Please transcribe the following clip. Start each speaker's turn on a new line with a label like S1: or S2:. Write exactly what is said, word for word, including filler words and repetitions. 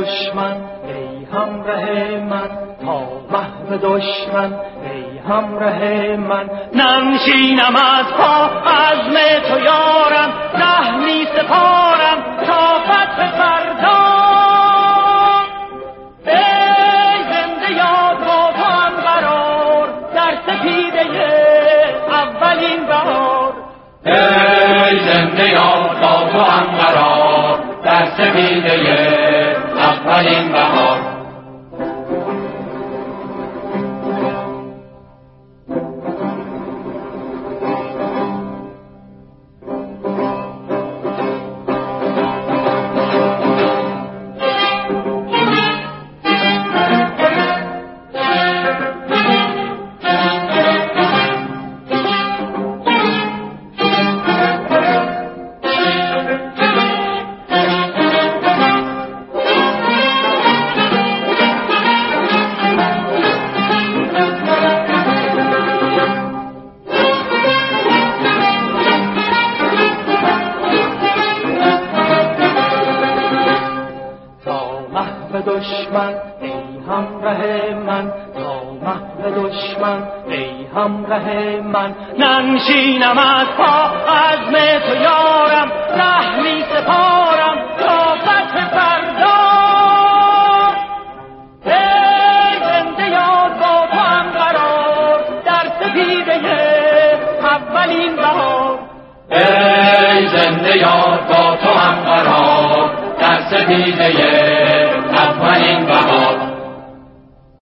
S1: دشمن ای همراه من، تا محو دشمن ای همراه من. ننشینم از پا عزم تو یارم، ره می سپارم تا فتح فردا. ای زنده یاد با تو هم قرار، در سپیده اولین بهار.
S2: ای زنده یاد با تو هم قرار، در سپیده اولین بهار.
S1: دشمن ای همراه من، تا محو دشمن ای همراه من. ننشینم از پا عزم تو یارم، ره می سپارم تا فتح فردا. ای زنده یاد با تو هم قرار، در سپیده اولین بهار.
S2: ای زنده یاد با تو هم قرار، در سپیده اولین